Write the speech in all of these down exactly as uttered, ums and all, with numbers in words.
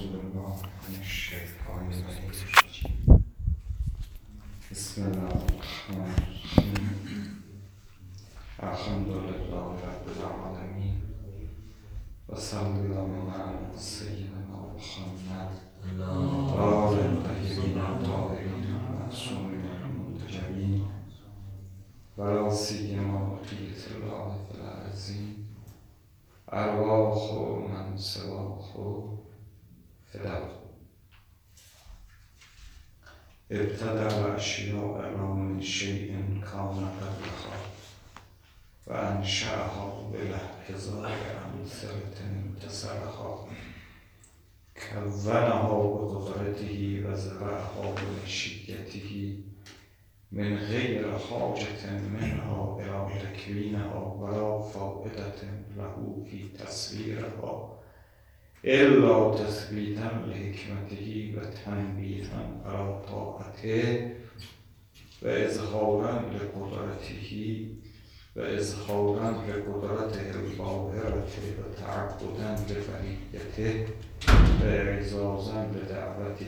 بالله من الشیطان الرجیم. بسم الله الرحمن الرحیم. الحمد لله رب العالمین و صلی الله علی سیدنا محمد و آل الطیبین الطاهرین المعصومین المنتجبین و لا سیما بقیة الله فی الارضین ارواح من سواه فداه. ابتدع الاشیاء لا من شیء کان قبلها و انشأها بالاحتضار امثلة امتثلها کونها بقدرته و زرعها بمشیته من غیر حاجة منها الى تکوینها ولا فائدة له فی تصویرها الا تثبیتا لحکمته و تنبیها علی طاعته و اظهارا لقدرته و اظهارا لقدرته الباهرة و تعبدا لفریدته و اعزازا لدعوته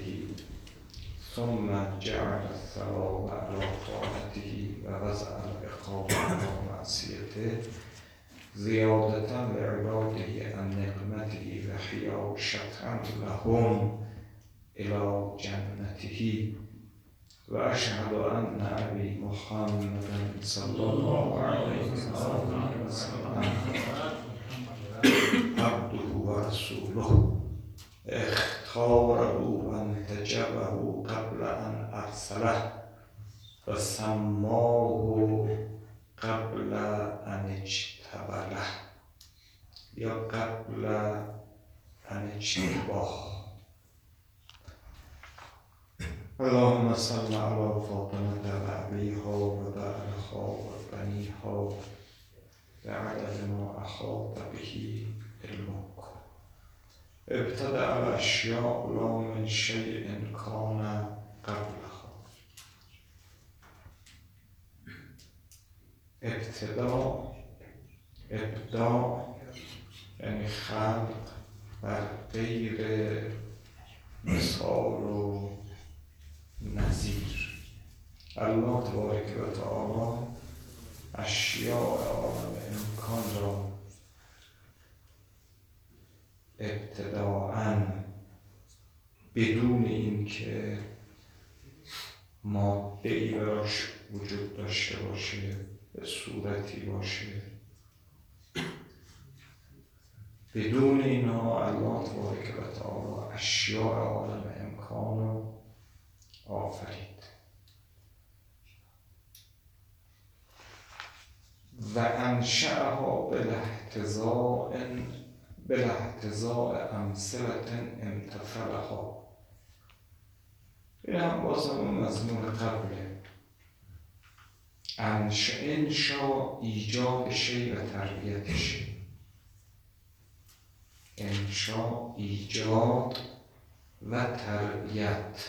ثم جعل الثواب على طاعته و وضع العقاب على معصیته زیادة لعباده عن نقمته و حیاشة لهم الى جنته و اشهد ان ابی محمد صلی الله علیه و سلم عبده و رسوله اختاره و انتجبه قبل ان ارسله و سماه قبل ان اجتبله یا قبل ان اجتباه. اللهم صل على فاطمة و ابیها و بعلها و بنیها و عدد ما احاط به علمک. ابتدع الاشیاء لا من شیء کان قبلها. ابتداء ابداع یعنی خلق بر غیر مثال و نظیر. الله تبارک و تعالی اشیاء عالم امکان را ابتداءً بدون اینکه ماده‌ای براش وجود داشته باشه، به صورتی باشه، بدون اینها الله تبارک و تعالی اشیاء عالم امکان را آفرید و انشأها بالاحتضاء بالاحتضاء امثلة امتثلها. این هم باز همون مضمون قبله. انشا ایجاد شی و تربیت شی. انشا ایجاد و تربیت.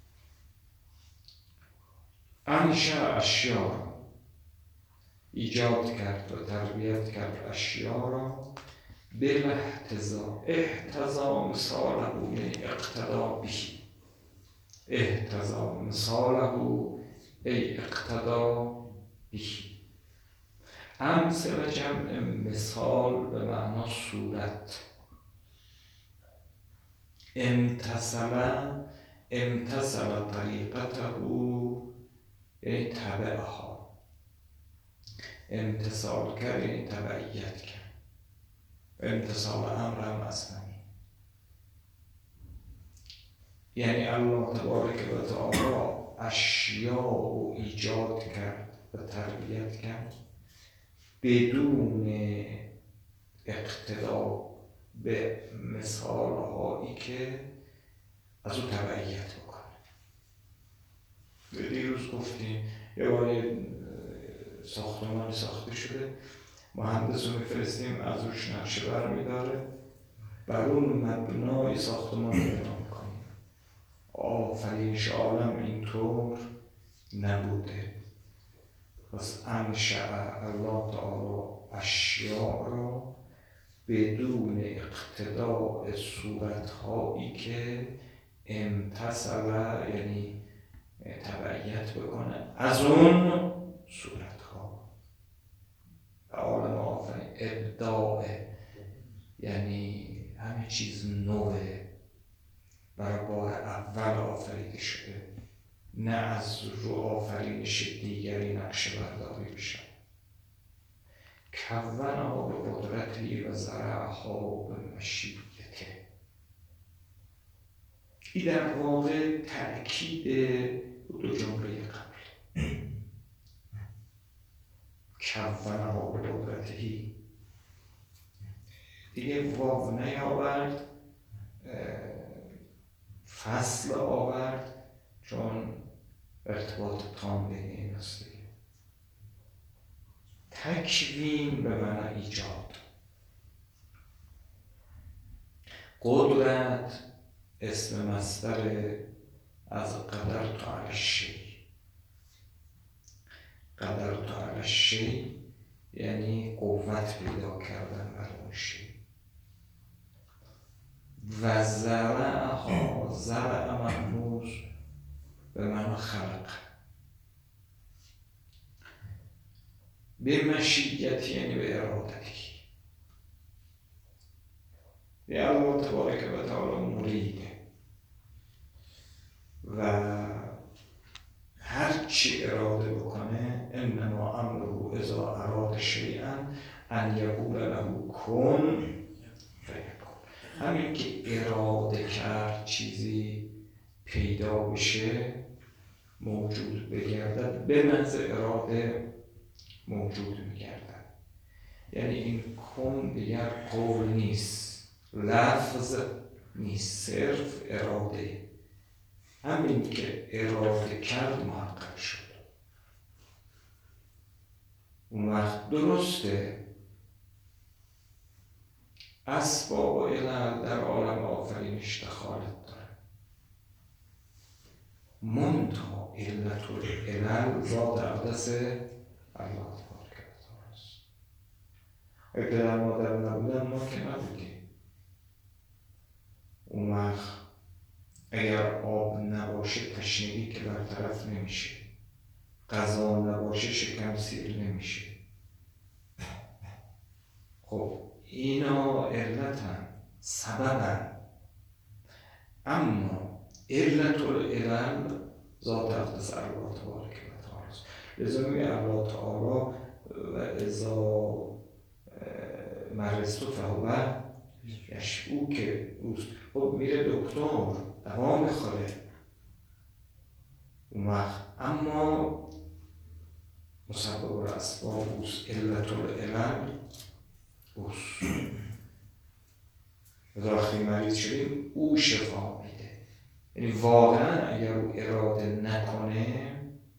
انشا اشیا ایجاد کرد و تربیت کرد اشیا را بالاحتضاء. احتضا مثاله من اقتدا به. احتضا مثاله ای اقتدا به. امثل جمع مثال به معنا صورت. امتثل امتثل طریقته یعنی تبعها. امتثال کرد یعنی تبعیت کرد. امتثال امر هم اصلی یعنی الله تبارک و تعالی اشیاء رو ایجاد کرد و تربیت کرد بدون اقتدا به مثال هایی که از او تبعیت بکنه. دیروز گفتیم یه باری ساختمانی ساخته شده، مهندس رو میفرستیم از روش نقشه بر میداره، بر اون مبنای ساختمان رو بنا میکنیم. آفرینش عالم اینطور نبوده. پس انشأ الله تعالی اشیاء را بدون اقتداء صورتهایی که امتصل یعنی تبعیت بکنه از اون صورتها. عالم آفرین ابداع یعنی همه چیز نوه، برای بار اول آفریده شده، نه از رو آفرینش دیگری نقشه برداری بشن. کونها به قدرتی و زرعها به مشیته. این در واقع تأکید دو جمله قبل. کونها به قدرتی دیگه واو نیاورد، فصل آورد، چون ارتباط تام بین این است. تکوین به معنی ایجاد. قدرت اسم مصدر از قدر تا عرشی. قدر تا عرشی یعنی قوت پیدا کردن بر اون شی. و زرعها، زرع مهموز به معنی خلق. به مشیت یعنی به ارادتی. یه الله تبارک و تعالی مریده و هر چی اراده بکنه انما امره اذا اراد شیئا ان یقول له کن فیکون. همین که اراده کرد چیزی پیدا بشه، موجود بگردد، به محض اراده موجود میگردد. یعنی این کن دیگر قول نیست، لفظ نیست، صرف اراده. همین که اراده کرد محقق شد. اون وقت درسته اسباب و علل در عالم آفرینش دخالت داره، منتها علت و علل ذات اقدس الله تبارک و تعالی است. اگه پدر مادر نبودن ما که نبودیم. اون وقت اگر آب نباشه تشنگی که برطرف نمیشه، غذا نباشه شکم سیر نمیشه. خب اینا علتن، سببن، اما علت العلل ذات اقدس الله تبارک و تعالی است. لذا میگه الله تعالی و اذا مرضت فهو یشفی، او که اوست. خب میره دکتر دوا میخوره اون وقت، اما مسبب الاسباب اوست، علت العلل اوست. وقتی مریض شدیم او شفا میده. یعنی واقعا اگر او اراده نکنه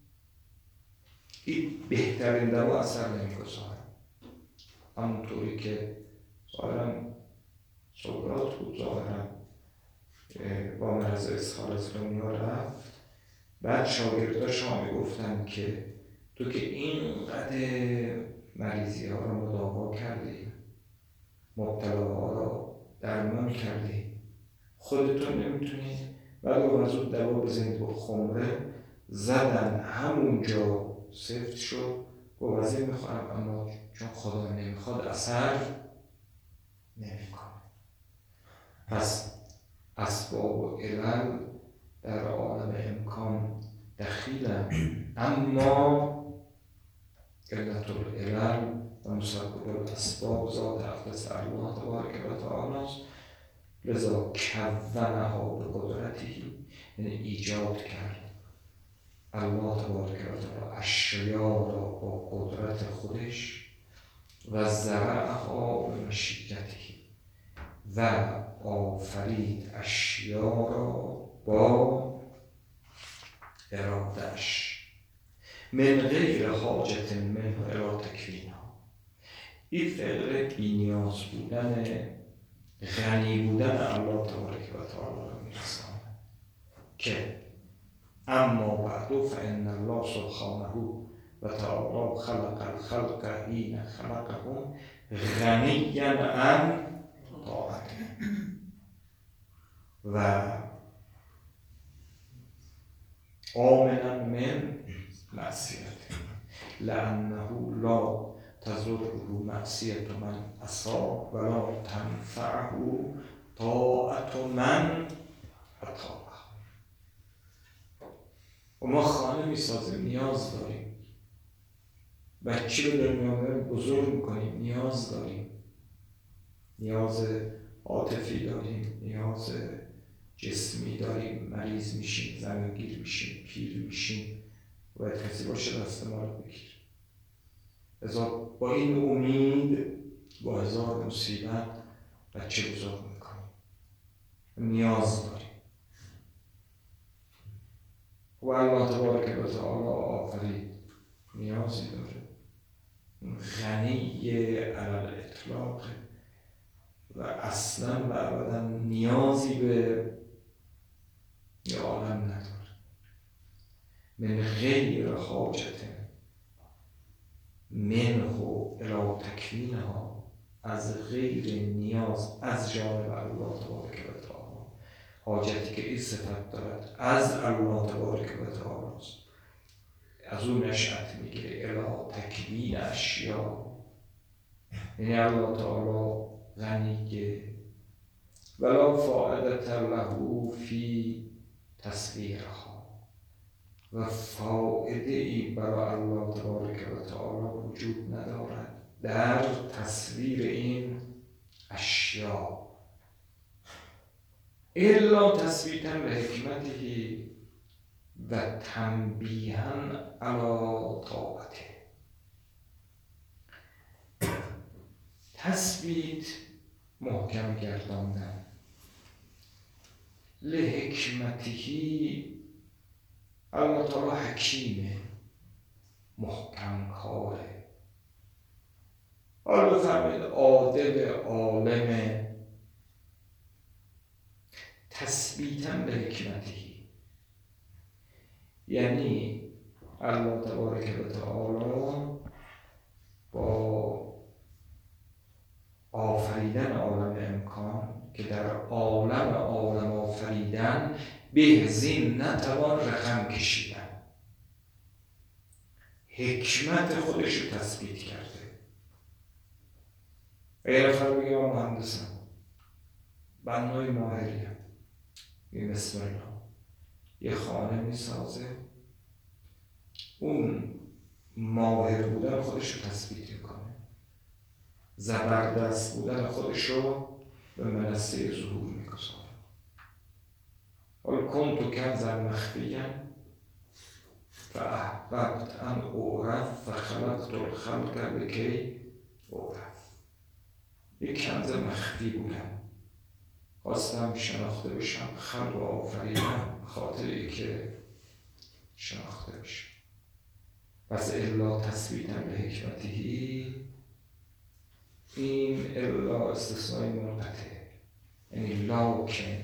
این بهترین دوا اثر نمیگذاره. همونطوری که ظاهرا سقراط بود، ظاهرا با مرض اسهال از دنیا رفت. بعد شاگرداش ها میگفتن که تو که اینقدر مریضی ها رو مداوا کردی، مبتلاها رو درمان کردی، خودتون نمیتونی؟ بعد او از اون دوا بزنید با خمره زدن، همونجا سفت شد. با وزیر میخوام اما چون خدا نمیخواد اثر نمیکنه. پس اسباب و علل در عالم امکان دخیلن، اما علت العلل و مسبب الاسباب ذات اقدس الله تبارک و تعالی است. لذا کونها به قدرتی، یعنی ایجاد کرد الله تبارک و تعالی اشیا را با قدرت خودش و زرعها به مشیتی، و آفرید اشیا را با ارادهش، من غیر حاجت منه الی تکوینها. این فقر بی‌نیاز بودن، غنی بودن الله تبارک و تعالی را میرساند که اما بعد فان الله سبحانه و تعالی خلق الخلق حین خلقهم غنیا عن طاعته و آمنا من معصیته لأنه لا تضره معصیت من عصا ولا تنفعه طاعت من اطاعه. و ما خانه میسازیم، نیاز داریم. بچه به دنیا میاریم، بزرگ میکنیم، نیاز داریم. نیاز عاطفی داریم، نیاز جسمی داریم، مریض میشیم، زمینگیر میشیم، پیر میشیم، باید کسی باشه دست ما رو بگیر. ازا با این امید با هزار مصیبت بچه بزرگ میکنیم، نیاز داریم. و الله تبارک و تعالی آفرید، نیازی داره، غنی علی الاطلاق و اصلا و ابدا نیازی به یه عالم نداره. من غیر حاجت منه الی تکوینها، از غیر نیاز از جانب الله تبارک و تعالی، حاجتی که این صفت دارد از الله تبارک و تعالی است، از اون نشأت میگیره الی تکوین اشیا. یعنی الله تعالی غنیه ولا فائدة له فی تصویرها، و فائده ای برای الله تبارک و تعالی وجود ندارد در تصویر این اشیا الا تثبیتا به حکمته و تنبیها علی طاعته. تثبیت محکم گرداندن، لحکمته الله تعالی حکیمه، محکم کاره. حالا بفرمایید عادل عالمه. تثبیتا به حکمته یعنی الله تبارک و تعالی با آفریدن عالم امکان که در عالم عالم آفریدن به زین نتوان رقم کشیدن، حکمت خودش رو تثبیت کرده. و یه نفر بگه من مهندسم، بنای ماهریم، یه بسم الله یه خانه میسازه، اون ماهر بودن خودش رو تثبیت میکنه، زبردست بودن خودش رو به منصه ظهور میگذاره. حالا کنت کنزا مخفیا فاحببت ان اعرف فخلقت الخلق لکی اعرف. یک کنز مخفی بودم، خواستم شناخته بشم، خلق و آفریدم خاطری که شناخته بشم. پس الا تثبیتا به حکمتهی، این الا استثنای منقطع، یعنی لاکن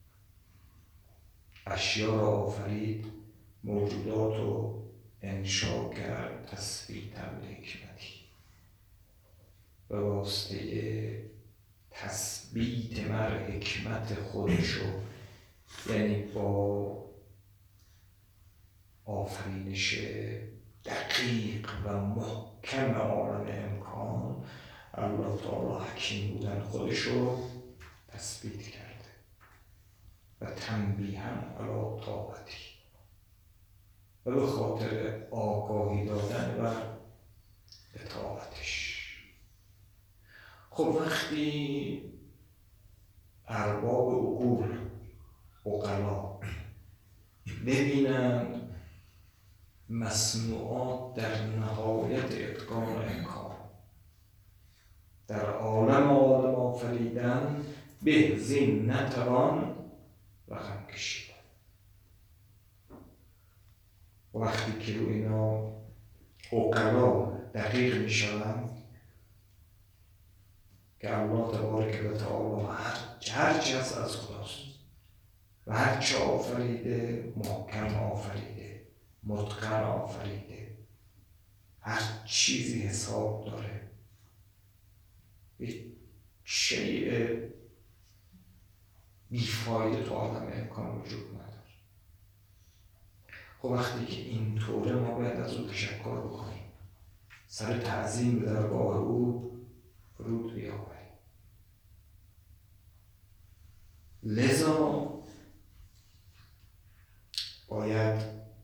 اشیا را آفرید، موجودات رو انشا کرد تثبیتا به حکمتی. به واسطه تثبیت مر حکمت خودشو، یعنی با آفرینش دقیق و محکم عالم امکان، الله تعالی حکیم بودن خودشو تثبیت کرده و تنبیها علی طاعتی، و به خاطر آگاهی دادن و اطاعتش. خب وقتی ارباب عقول عقلا ببینن مصنوعات در نهایت اتقان و امکان در عالم عالم آفریدن، به زین نتوان رقم کشیدن. وقتی که رو اینا عقلا دقیق می شوند که الله تبارک و تعالی هر چه هست از خداست و هر چه آفریده محکم آفریده، متقن آفریده، هر چیزی حساب داره، یک شیء بیفایده تو آدم امکان وجود نداره. خب وقتی که این طوره ما باید از او تشکر بکنیم، سر تعظیم به درگاه او فرود بیاوریم. لذا باید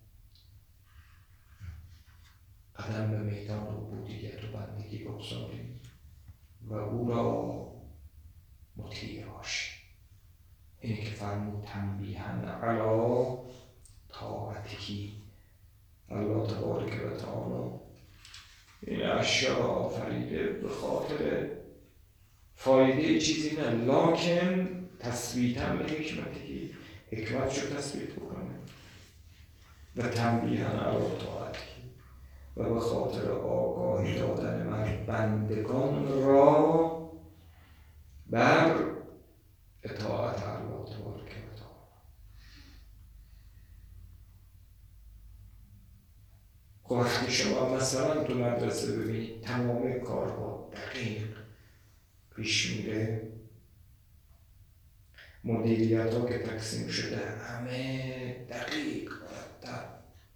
قدم به میدان عبودیت و بندگی بگذاریم و او را مطیع باشیم. اینه که فرمود تنبیهاً علی طاعته. الله تبارک و تعالی این اشیا را آفریده به خاطر فایده چیزی نه، لکن تثبیتاً به حکمتی، حکمتش رو تثبیت بکنه و تنبیهاً علی طاعته و به خاطر آگاهی دادن من بندگان را بر اطاعت الله تبارک و تعالی. خب وقتی شما مثلا تو مدرسه ببینید تمام کارها دقیق پیش میره، مدیریت ها که تقسیم شده همه دقیق مرتب،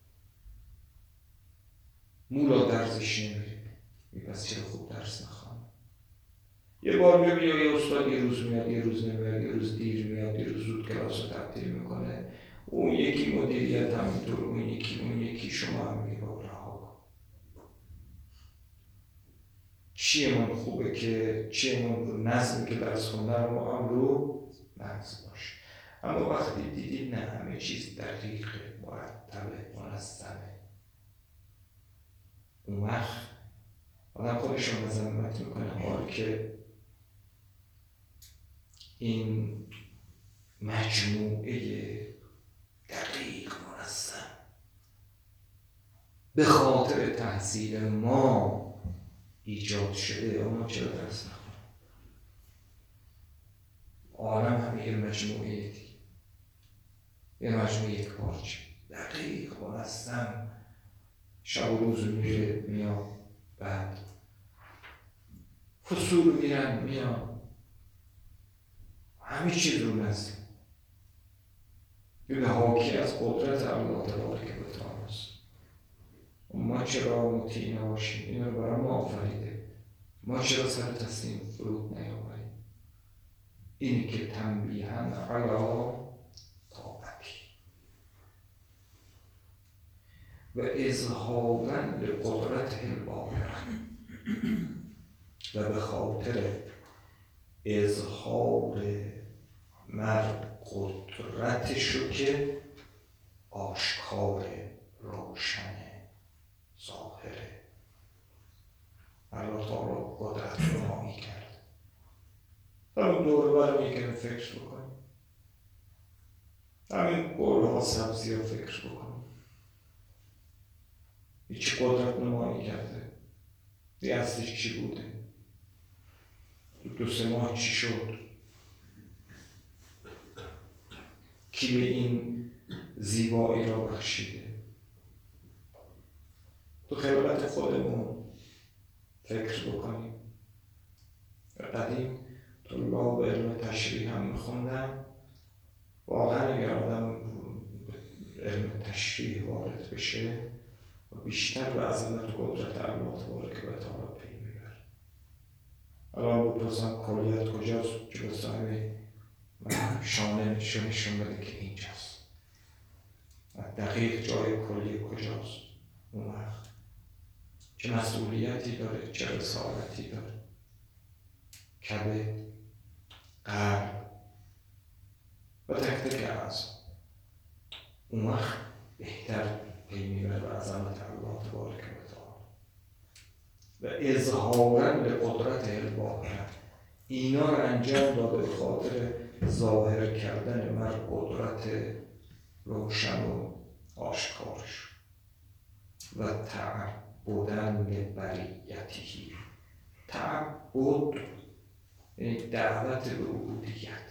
مولا درزش نمیره، پس چرا خوب درس نخوانه؟ یه بار میبینی یه استاد یه روز میاد یه روز نمیاد، یه روز دیر میاد یه روز زود کلاس رو تبدیل میکنه، اون یکی مدیریت همینطور، اون یکی اون یکی شما هم میگه با رها کن. چیه من خوبه که چیه من نظمی که درس خوندن رو هم رو نظم باشه. اما وقتی دیدید نه همه چیز دقیقه، مرتبه، منظمه، اون وقت آدم خودش رو مذمت میکنه، حال که این مجموعه دقیق منظم به خاطر تحصیل ما ایجاد شده، اما چرا درس نخونم؟ عالم هم یه مجموعه دیگه، یه مجموعه یک پارچه دقیق منظم، شب و روز میره میاد، بعد فصول میرن میاد، همه چیز رو نظم، به حاکی از قدرت الله تبارک و تعالی است. ما چرا مطیع نباشیم؟ این رو برای ما آفریده، ما چرا سر تسلیم فرود نیاوریم؟ اینی که تنبیهاً علی طاعته و اظهاراً لقدرته الباهره و به خاطر اظهار مر قدرتشو که آشکار، روشن، ظاهره. الله تعالی قدرت رو نمایی کرد. همین دوره برای یکم فکر بکنیم، همین گربه ها سبزی ها فکر بکنیم، چی قدرت نمایی کرده؟ دی اصلش چی بوده؟ دو سه ماه چی شد؟ کی به این زیبایی را بخشیده؟ تو خلقت خودمون فکر بکنیم. قدیم طلاب علم تشریح هم میخوندم، واقعا اگر آدم علم تشریح وارد بشه و بیشتر به عظمت و قدرت الله تبارک و تعالی پی میبره. الان بپرسم کلیت کجاست؟ جلو صاحب شانه نشون بده که اینجاست. دقیق جای کلیه کجاست؟ اون وقت چه مسئولیتی داره، چه رسالتی داره، کبد، قلب و تک تک اعضا. اون وقت بهتر پی میبره به عظمت الله تبارک و تعالی و اظهاراً لقدرت الباهره. اینا رو انجام داده به خاطر ظاهر کردن مر قدرت روشن و آشکارش و تعبدن لبریته. تعبد یعنی دعوت به عبودیت.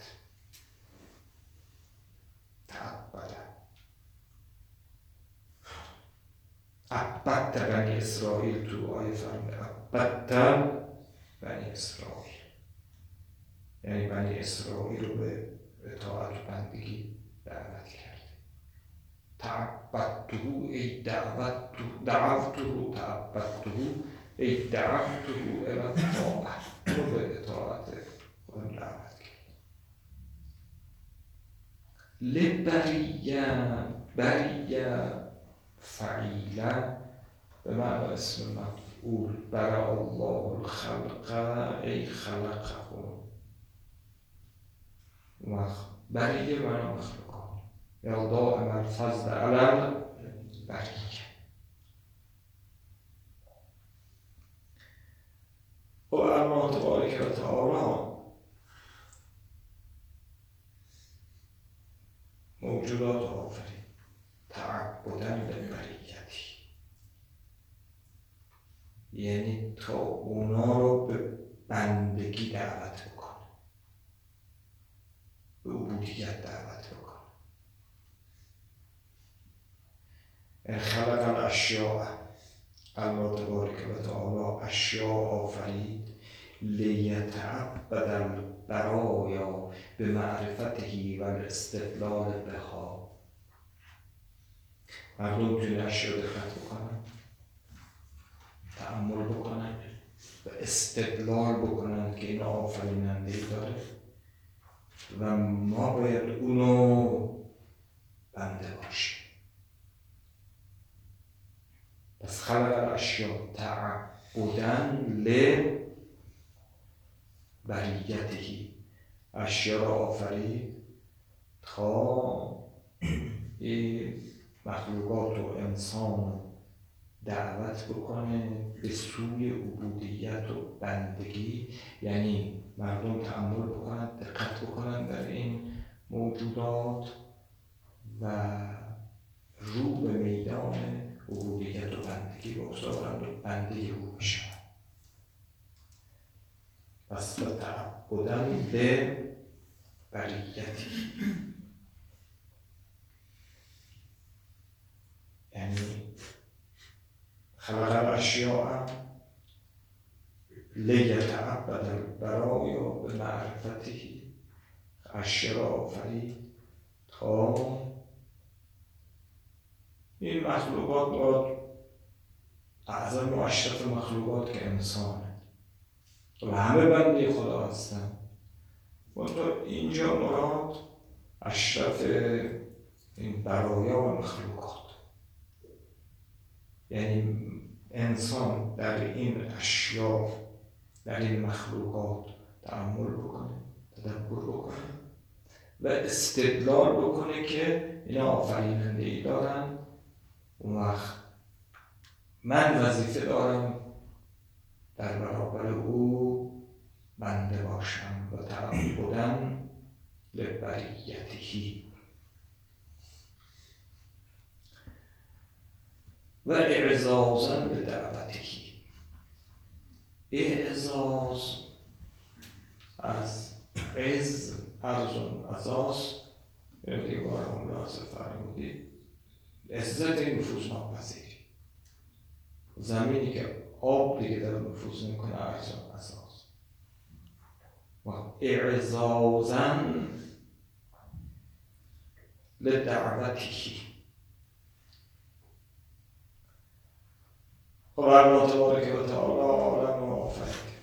تعبد عبد البته بنی اسرائیل تو آیه فرموده البته بنی اسرائیل، یعنی بنی اسرائیل رو به اطاعت و بندگی دعوت کرده. تعبدته ای دعوته دعوته تعبدته ای دعوته الی الطاعه، رو به اطاعت خودم دعوت کرد. لبریه بریه فعیله به معنی اسم مفعول، برا الله الخلق ای خلقهم، بریه به معنی مخلوقات یا دائم الفضل علی بریه. و الله تبارک و تعالی موجودات آفرید تعبداً لبریتی، یعنی تا اونا رو به بندگی دعوت بکنه، به عبودیت دعوت بکنه. خلق الاشیاء، الله تبارک و تعالی اشیاء آفرید لیتعبد البرایا به معرفته و الاستدلال بها. مردم توی اشیاء دقت بکنن، تأمل بکنن و استدلال بکنن که این آفریننده ای داره و ما باید اونو بنده باشیم. پس خلق الاشیاء تعبداً لبریته، اشیاء را آفرید تا این مخلوقات و انسان دعوت بکنه به سوی عبودیت و بندگی، یعنی مردم تأمل بکنن، دقت بکنن در این موجودات و رو به میدان عبودیت و بندگی بگذارند و بنده او بشن. پس و تعبداً لبریتی، یعنی خلق الاشیاء لیتعبد البرایا به معرفته، اشیاء آفرید تا این مخلوقات مراد اعظم و اشرف مخلوقات که انسانه و همه بنده خدا هستن، منتها اینجا مراد اشرف این برایا و مخلوقات، یعنی انسان در این اشیاء، در این مخلوقات تأمل بکنه، تدبر بکنه و استدلال بکنه که اینا آفریننده ای دارن. اون وقت من وظیفه دارم در برابر او بنده باشم و تعبداً لبریته و اعزازاً لدعوته. اعزاز از عز، ارزون عزاز، یعنی دیگه بارمون لازم فرمودید عزت نفوذ ناپذیری، زمینی که آب دیگه در نفوذ نمیکنه ارزون عزاز. و اعزازاً لدعوته و الله تبارک و تعالی عالم و آفرید.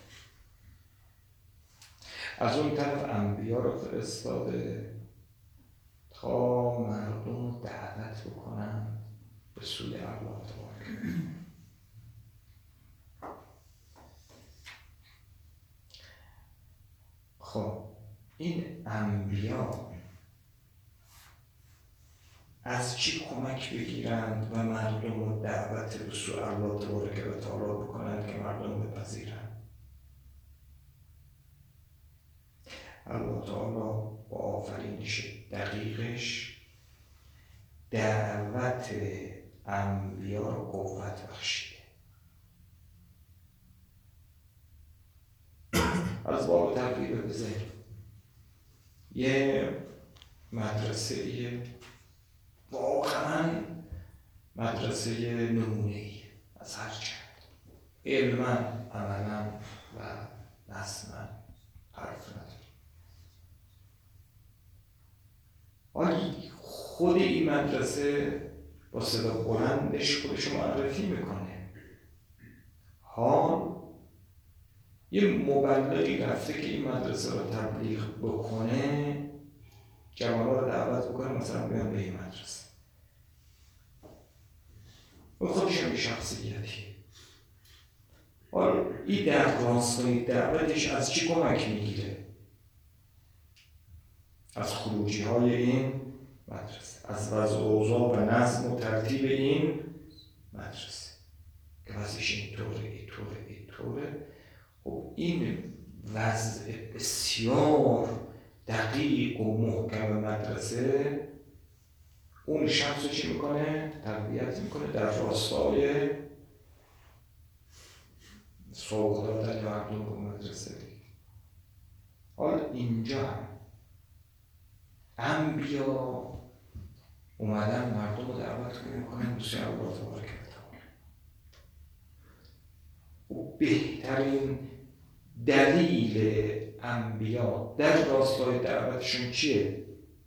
از اون طرف انبیا رو فرستاده تا مردم دعوت بکنن به سوی الله تبارک. خب این انبیا از چی کمک بگیرند و مردم رو دعوت به سوی الله تبارک و تعالی بکنند که مردم بپذیرند؟ الله تعالی با آفرینش دقیقش دعوت انبیا رو قوت بخشیده. از باب تقریب بزن یه مدرسه یه واقعا مدرسه نمونه‌ای از هر جهت، علما، عملا و نظما حرف نداره. ولی خود این مدرسه با صدا بلندش خودشو معرفی میکنه. حال یه مبلغی رفته که این مدرسه رو تبلیغ بکنه، جوان‌ها رو دعوت بکنه مثلا بیان به این مدرسه. و خودش هم یه شخصیتی. حالا این در راستای دعوتش از چی کمک میگیره؟ از خروجی های این مدرسه، از وضع اوضاع و نظم و ترتیب این مدرسه که وضعش اینطوره اینطوره اینطوره. خب این وضع بسیار دقیق و محکم مدرسه اون شخص رو چی میکنه؟ تربیت میکنه در راستای سوق دادن مردم به مدرسه. حالا اینجا هم انبیا اومدن مردم رو دعوت میکنن به سوی الله تبارک و تعالی. و بهترین دلیل انبیا در راستای دعوتشون چیه؟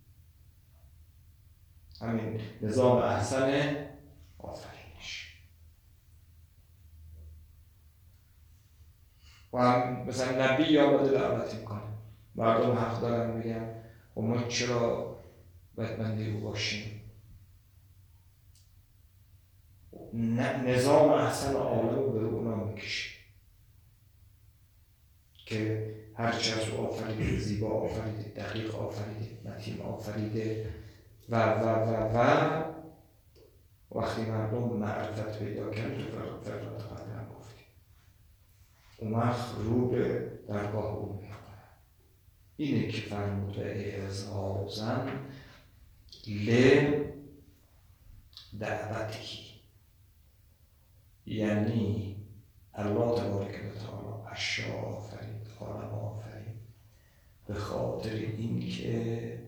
همین نظام احسن آفرینش. و هم مثلا نبی آمده دعوت میکنه، مردم حق دارن بگن و ما چرا باید مندیگو باشیم؟ نظام احسن عالم رو به اونا میکشه که هرچی از او آفریده، زیبا آفریده، دقیق آفریده، متین آفریده و و و و وقتی مردم معرفت پیدا کرد تو فرات قدرم گفتیم اون وقت رو به درگاه او میکنن. اینه که فرمود اعزازن لدعوتی، یعنی الله تبارک و تعالی اشیاء آفرید، عالم آفرید به خاطر این که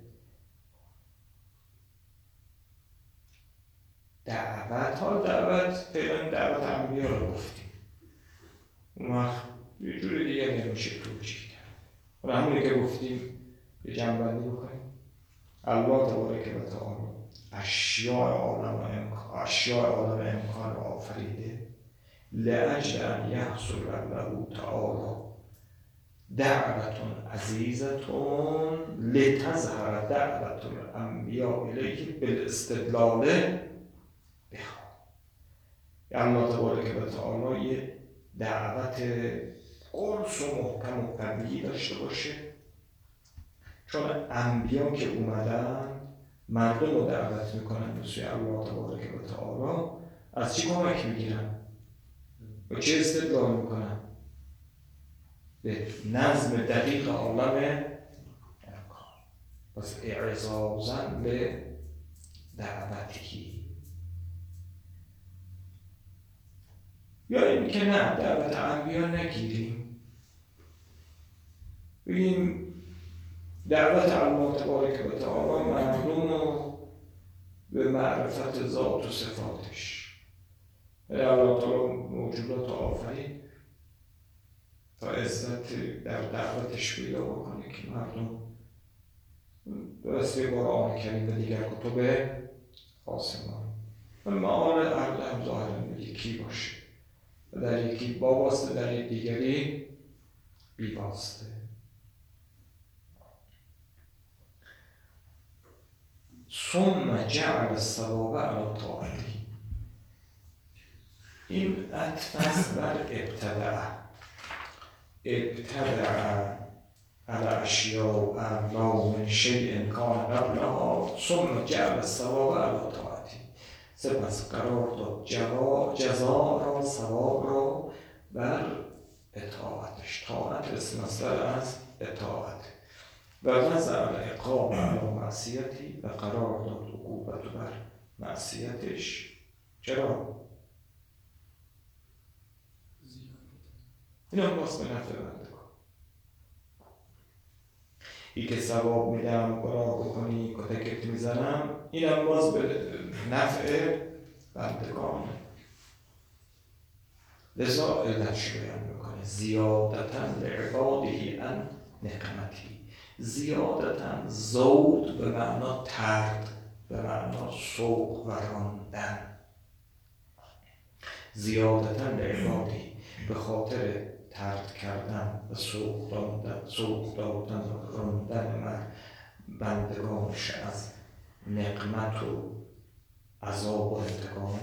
دعوت ها دعوت فعلا دعوت انبیا رو گفتیم، اون وقت یه جور دیگه نمیشه توجیه کرد. و همونی که گفتیم یه جنبندی بکنیم. الله تبارک و تعالی اشیاء عالم و امکان اشیاء عالم امکان رو آفریده لأجل ان یحصل له تعالی دعوتون عزیزتون لتظهر دعوت الانبیاء الیه بالاستدلال بها. الله تبارک و تعالی یه دعوت قرص و محکم و قوی داشته باشه، چون انبیا که اومدن مردم رو دعوت میکنن به سوی الله تبارک و تعالی. از چی کمک میگیرن؟ و چه استدلال میکنن؟ به نظم دقیق عالم امکان. پس اعزازن به دعوتی، یا این که نه دعوت انبیا نگیریم، بگیم دعوت الله تبارک و تعالی مردم رو به معرفت ذات و صفاتش. الله تعالی موجودات آفرید تا عزت در دعوتش پیدا بکنه که مردم به وسیله قرآن کریم و دیگر کتب آسمان و معال عقل هم ظاهراً یکی باشه و در یکی با واسطه، در یک دیگری بی واسطه. ثم جعل الثواب علی طاعته. این عطف بر ابتدع ابتدع على اشیاء اعلا من شیء کان قبلها ثم جعل الثواب علی طاعته. سپس قرار داد جزا را، ثواب را بر اطاعتش. طاعت اسم مصدر از اطاعت. و وضع العقاب علی معصیتی و قرار داد عقوبت بر معصیتش. چرا؟ این هم باز به نفع بندگان. ای که ثواب میدم گناه بکنی کتکت میزنم، این هم باز به نفع بندگان. لذا علتش بیان میکنه زیادتا لعباده ان نقمتی. زیادتا زود به معنا ترد، به معنا سوق و راندن. زیادتا لعباده به خاطر ترد کردن و سوق دادن، سوق دادن و راندن من بندگانش از نقمت و عذاب و انتقام.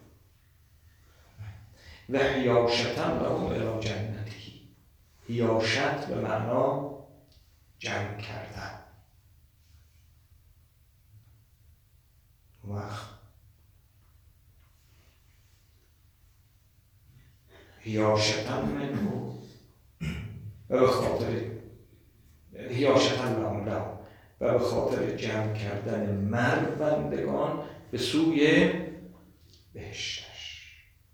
و حیاشتن لهم الی جنتی. حیاشت به معنا جمع کردن. وقت حیاشتن منه و به خاطر حیاشتن لهم لهم و به خاطر جمع کردن مرد بندگان به سوی بهشتش.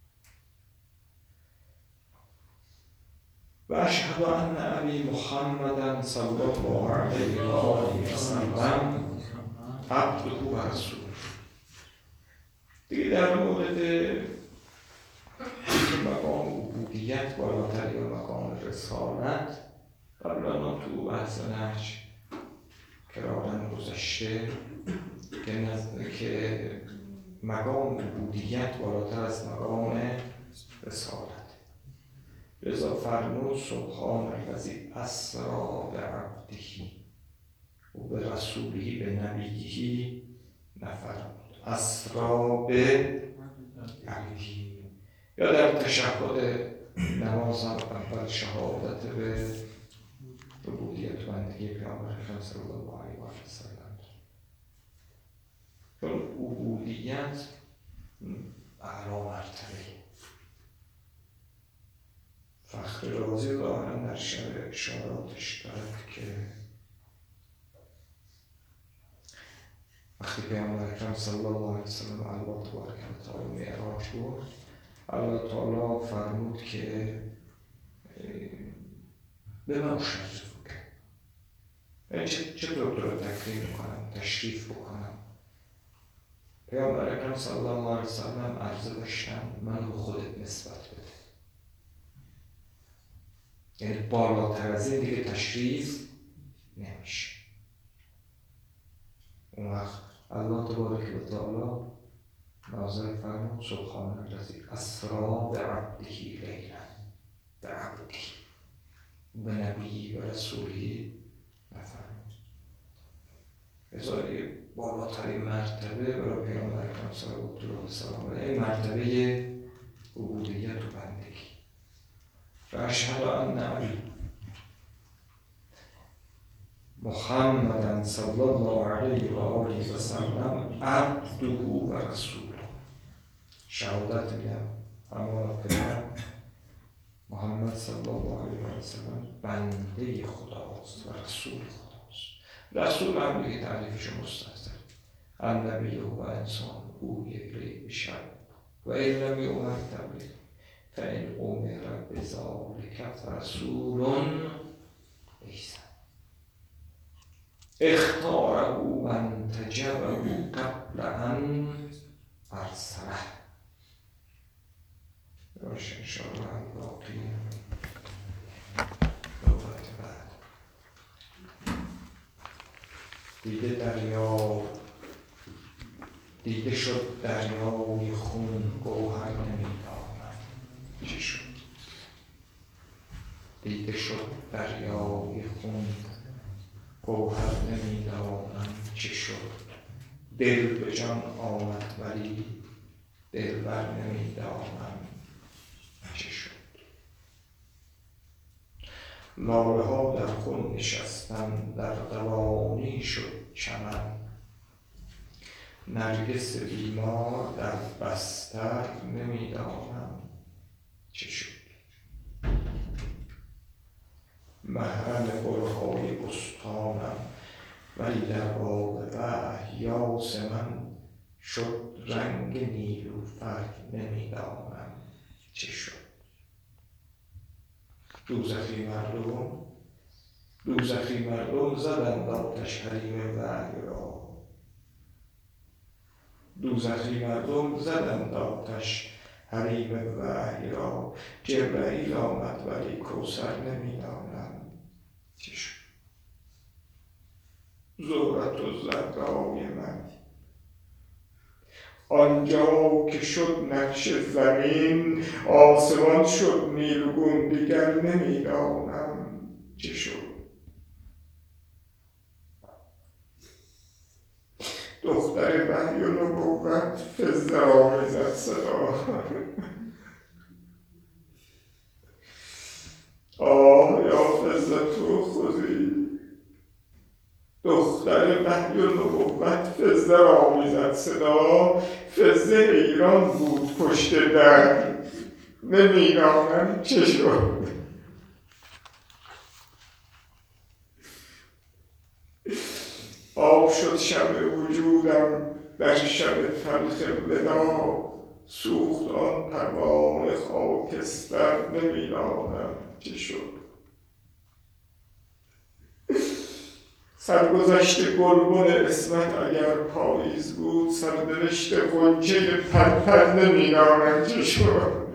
و اشهد ان ابی محمدا صلی الله علیه و آله و سلم عبده و رسوله. دیگه در مورد مقام عبودیت بالاتر یا مقام رسالت قبلا تو بحث نهج کرارن گذشته که نزد که مقام عبودیت بالاتر از مقام رسالت. لذا فرمود سبحان الذی اسری بعبده و به رسوله به نبیه نفرمود اسری به عبده. یا در تشهد نماز اول شهادت به عبودیت بندگی پیامبر اکرم صلی الله علیه و سلم. چون عبودیت اعلی مرتبه. فخر رازی ظاهرا در شب اشاراتش دارد که وقتی پیامبر اکرم صلی الله علیه و سلم الله تبارک و تعالی معراج بود، الله تعالی فرمود که به من شرف بکن، چطور تو رو تکریم کنم، تشریف بکنم. پیامبر اکرم صلی الله علیه و سلم عرضه داشتن من به خودت نسبت بده. یعنی بالاتر از این دیگه تشریف نمیشه. اون وقت الله تبارک و تعالی نازل فرمود سبحان الذی اسری بعبده لیلا بعبده به نبی و رسولی نفرمود. ازای بالاترین مرتبه برای پیامبر اکرم صلی الله علیه و سلم این مرتبه عبودیت و بندگی. و اشهد ان ابی محمدا صلی الله علیه و آله و سلم عبده و رسوله. شهادت میدم اما پدرم محمد صلی الله علیه و سلم بنده خداست و رسول خداست. رسول هم دیگه تعریفش مستحضر النبی و انسان او یکی بشر و این لم یؤمر تبلیغ فإن أمر بذلك فرسول لیس اختاره من تجبه قبل ان ارسله. باشه انشاءالله باقی نوبت بعد. دیده دریا دیده شد دریای خون گوهر نمیدانم چه شد. دیده شد دریای خون گوهر نمیدانم چه شد. دل به جان آمد ولی دلبر نمیدانم چه شد. لاله ها در خون نشستن در قوانی شد چمن. نرگس بیمار در بستر نمیدانم چه شد. محرم گلهای بستانم ولی در باب وحی یاس من شد رنگ نیلوفر نمیدانم چه شد. دوزخی مردم دوزخی مردم زدند آتش حریم وحی را. دوزخی مردم زدند آتش حریم وحی را جبرئیل آمد ولی کوثر نمیدانم چه شد. زهرة الزهرای من آنجا که شد نقش زمین، آسمان شد نیلگون، دیگر نمیدانم چه شد. دختر وحی و نبوت فزه را میزد صدا. آه یا فزتو خودی. دختر وحی و نبوت فزه را میزد صدا. فزه ایران بود پشت در، نمیدانم چه شد. آب شد شمع وجودم در شب تلخ ودا، سوخت آن پروانه خاکستر، نمیدانم چه شد. سرگذشت گلبن عصمت اگر پاییز بود، سرنوشت غنچه پرپر، نمیدانم چه شد.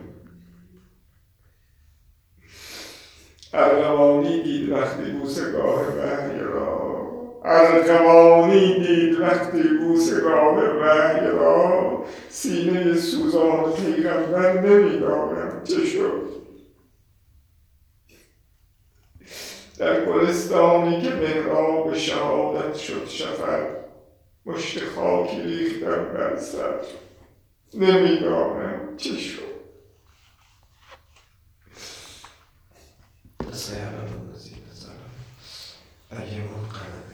ارغوانی دید وقتی بوسه گاه وحی را، ارغوانی دید وقتی بوسه گاه وحی را، سینه سوزان پیغمبر، نمیدانم چه شد. در گلستانی که محراب شهادت شد شفق، مشت خاکی ریختم بر سر، نمیدانم چه شد. دست یارم رو نزید بزنم اگه منقلب